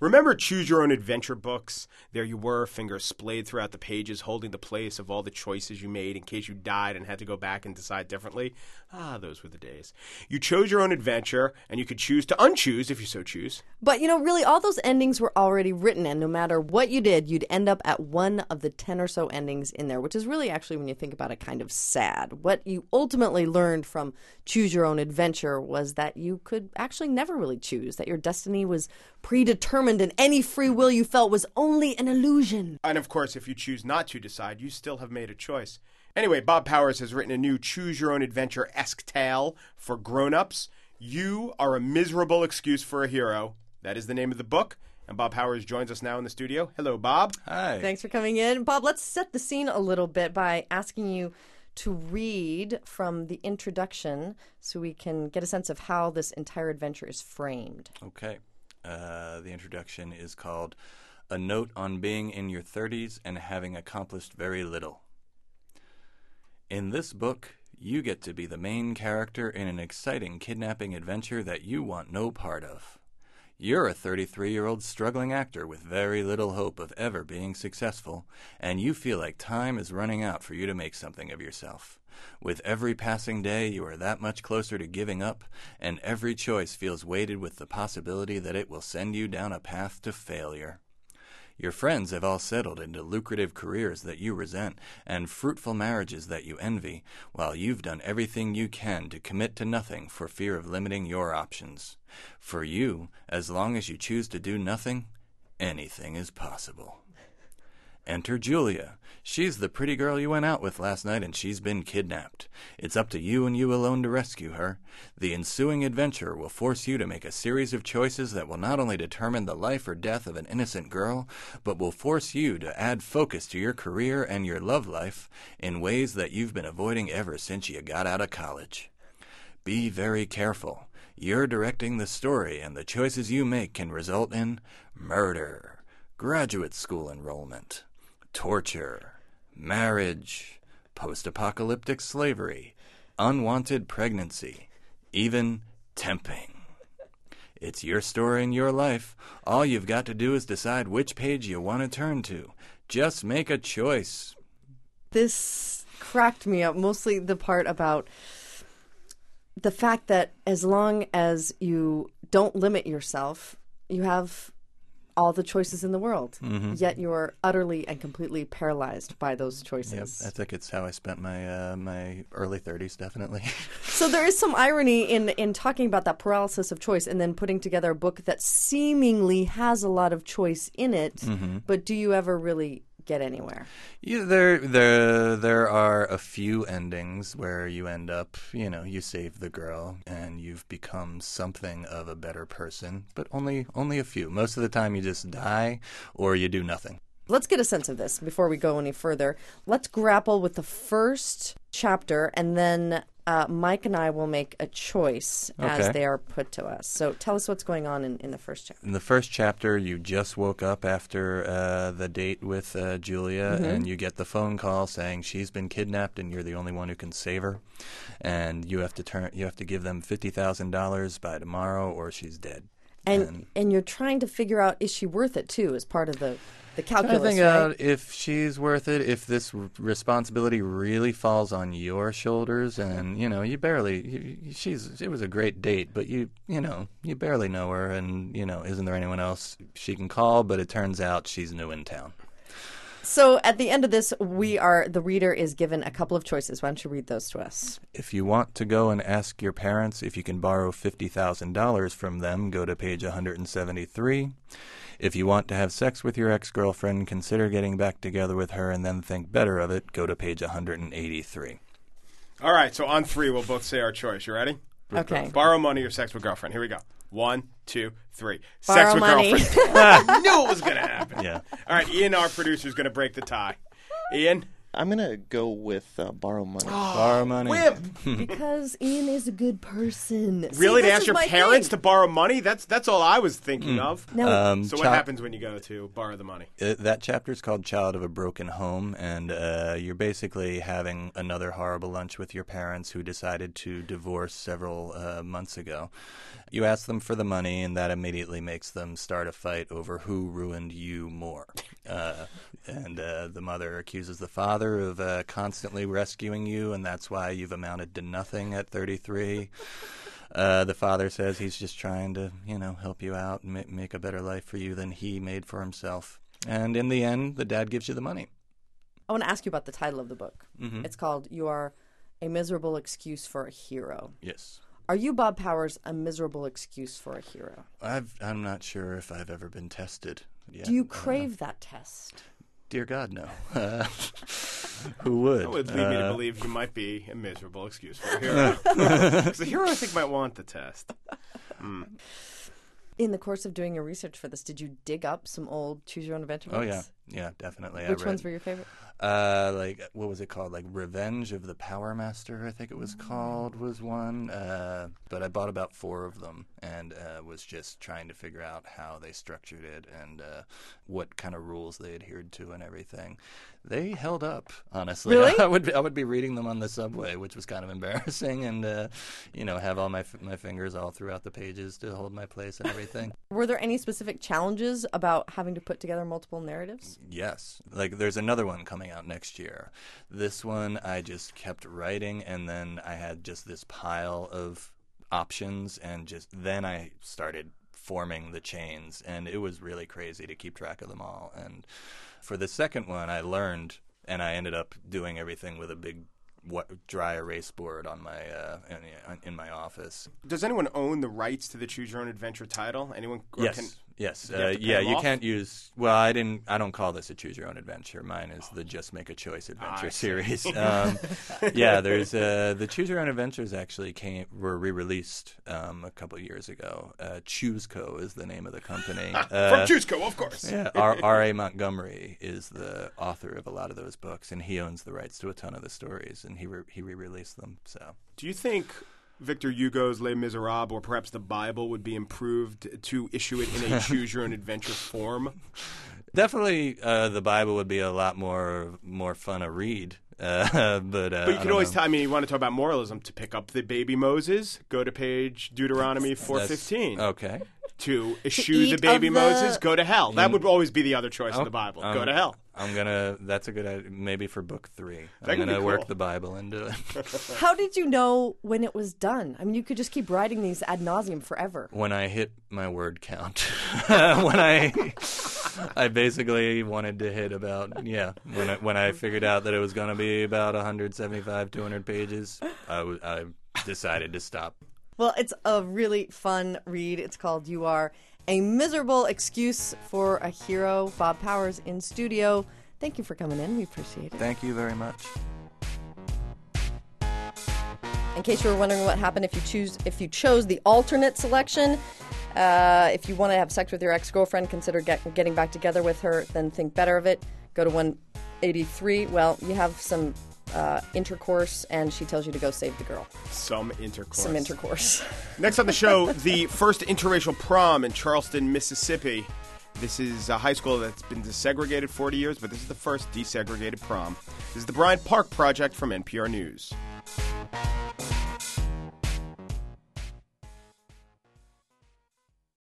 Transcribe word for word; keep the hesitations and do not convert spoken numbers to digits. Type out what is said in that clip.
Remember Choose Your Own Adventure books? There you were, fingers splayed throughout the pages, holding the place of all the choices you made in case you died and had to go back and decide differently. Ah, those were the days. You chose your own adventure, and you could choose to unchoose if you so choose. But, you know, really, all those endings were already written, and no matter what you did, you'd end up at one of the ten or so endings in there, which is really actually, when you think about it, kind of sad. What you ultimately learned from Choose Your Own Adventure was that you could actually never really choose, that your destiny was predetermined and any free will you felt was only an illusion. And of course, if you choose not to decide, you still have made a choice. Anyway, Bob Powers has written a new Choose Your Own Adventure-esque tale for grown-ups. You are a miserable excuse for a hero. That is the name of the book. And Bob Powers joins us now in the studio. Hello, Bob. Hi. Thanks for coming in. Bob, let's set the scene a little bit by asking you to read from the introduction so we can get a sense of how this entire adventure is framed. Okay. Uh, the introduction is called A Note on Being in Your thirties and Having Accomplished Very Little. In this book, you get to be the main character in an exciting kidnapping adventure that you want no part of. You're a thirty-three-year-old struggling actor with very little hope of ever being successful, and you feel like time is running out for you to make something of yourself. With every passing day, you are that much closer to giving up, and every choice feels weighted with the possibility that it will send you down a path to failure. Your friends have all settled into lucrative careers that you resent and fruitful marriages that you envy, while you've done everything you can to commit to nothing for fear of limiting your options. For you, as long as you choose to do nothing, anything is possible. Enter Julia. She's the pretty girl you went out with last night, and she's been kidnapped. It's up to you and you alone to rescue her. The ensuing adventure will force you to make a series of choices that will not only determine the life or death of an innocent girl, but will force you to add focus to your career and your love life in ways that you've been avoiding ever since you got out of college. Be very careful. You're directing the story, and the choices you make can result in murder, graduate school enrollment, torture, marriage, post-apocalyptic slavery, unwanted pregnancy, even temping. It's your story and your life. All you've got to do is decide which page you want to turn to. Just make a choice. This cracked me up, mostly the part about the fact that as long as you don't limit yourself, you have all the choices in the world, mm-hmm. yet you're utterly and completely paralyzed by those choices. Yep, I think it's how I spent my uh, my early thirties, definitely. So there is some irony in, in talking about that paralysis of choice and then putting together a book that seemingly has a lot of choice in it, mm-hmm. but do you ever really get anywhere? Yeah, there, there, there are a few endings where you end up, you know, you save the girl and you've become something of a better person, but only, only a few. Most of the time, you just die or you do nothing. Let's get a sense of this before we go any further. Let's grapple with the first chapter, and then uh, Mike and I will make a choice okay. as they are put to us. So tell us what's going on in, in the first chapter. In the first chapter, you just woke up after uh, the date with uh, Julia, mm-hmm. and you get the phone call saying she's been kidnapped and you're the only one who can save her. And you have to turn, you have to give them fifty thousand dollars by tomorrow or she's dead. And, and and you're trying to figure out, is she worth it, too, as part of the, the calculus, I think right? out if she's worth it, if this r- responsibility really falls on your shoulders, and, you know, you barely, you, she's, it was a great date, but you, you know, you barely know her, and, you know, isn't there anyone else she can call? But it turns out she's new in town. So at the end of this, we are the reader is given a couple of choices. Why don't you read those to us? If you want to go and ask your parents if you can borrow fifty thousand dollars from them, go to page one hundred seventy-three. If you want to have sex with your ex-girlfriend, consider getting back together with her and then think better of it, go to page one hundred eighty-three. All right, so on three, we'll both say our choice. You ready? Okay. Borrow money or sex with girlfriend. Here we go. One, two, three. Borrow Sex with money. girlfriend. I knew it was going to happen. Yeah. All right, Ian, our producer, is going to break the tie. Ian? I'm going to go with uh, Borrow Money. Borrow money. Wimp! Because Ian is a good person. See, Really? To this ask is your my parents thing. to borrow money? That's that's all I was thinking of. Now, Um, So what child- happens when you go to borrow the money? Uh, that chapter is called Child of a Broken Home, and uh, you're basically having another horrible lunch with your parents who decided to divorce several uh, months ago. You ask them for the money, and that immediately makes them start a fight over who ruined you more. Uh, and uh, the mother accuses the father of uh, constantly rescuing you, and that's why you've amounted to nothing at thirty-three. Uh, the father says he's just trying to, you know, help you out and ma- make a better life for you than he made for himself. And in the end, the dad gives you the money. I want to ask you about the title of the book. Mhm. It's called You Are a Miserable Excuse for a Hero. Yes. Are you, Bob Powers, a miserable excuse for a hero? I've, I'm not sure if I've ever been tested yet. Do you Uh, crave that test? dear God, no. Uh, who would? That would lead me to Uh, believe you might be a miserable excuse for a hero. Because the hero, I think, might want the test. In the course of doing your research for this, did you dig up some old Choose Your Own Adventure Oh, books? yeah. Yeah, definitely. I Which read- ones were your favorite? Uh, like what was it called? Like Revenge of the Power Master, I think it was called, was one. Uh, but I bought about four of them and uh, was just trying to figure out how they structured it and uh, what kind of rules they adhered to and everything. They held up, honestly. Really? I would I would be reading them on the subway, which was kind of embarrassing, and uh, you know, have all my f- my fingers all throughout the pages to hold my place and everything. Were there any specific challenges about having to put together multiple narratives? Yes. Like there's another one coming out next year. This one I just kept writing and then I had just this pile of options and just then I started forming the chains and it was really crazy to keep track of them all. And for the second one I learned and I ended up doing everything with a big what, dry erase board on my uh, in, in my office. Does anyone own the rights to the Choose Your Own Adventure title? Anyone? or Yes. Can, Yes. you have Uh, to pay yeah, them you off? can't use. Well, I didn't. I don't call this a Choose Your Own Adventure. Mine is the Just Make a Choice Adventure I see. series. Um, yeah, there's uh, the Choose Your Own Adventures actually came were re-released um, a couple years ago. Uh, ChooseCo is the name of the company. From Uh, ChooseCo, of course. yeah, R. R. A. Montgomery is the author of a lot of those books, and he owns the rights to a ton of the stories, and he re- he re-released them. So. Do you think Victor Hugo's Les Miserables, or perhaps the Bible, would be improved to issue it in a Choose Your Own Adventure form? Definitely, uh, the Bible would be a lot more more fun to read. Uh, but uh, But you I could don't always know. tell. I mean, you want to talk about moralism. To pick up the baby Moses, go to page Deuteronomy four fifteen. That's- Okay. To eschew eat the baby of the- Moses, go to hell. That would always be the other choice in Oh, the Bible. um, Go to hell. I'm gonna. That's a good idea. Maybe for book three, That I'm could be gonna work cool. the Bible into it. How did you know when it was done? I mean, you could just keep writing these ad nauseum forever. When I hit my word count, when I, I basically wanted to hit about yeah. When I, when I figured out that it was gonna be about one seventy-five, two hundred pages, I, w- I decided to stop. Well, it's a really fun read. It's called You Are a Miserable Excuse for a Hero. Bob Powers in studio. Thank you for coming in. We appreciate it. Thank you very much. In case you were wondering what happened if you choose if you chose the alternate selection, uh, if you want to have sex with your ex-girlfriend, consider get, getting back together with her, then think better of it. Go to one eighty-three. Well, you have some uh, intercourse, and she tells you to go save the girl. Some intercourse. Some intercourse. Next on the show, the first interracial prom in Charleston, Mississippi. This is a high school that's been desegregated forty years, but this is the first desegregated prom. This is the Bryant Park Project from N P R News.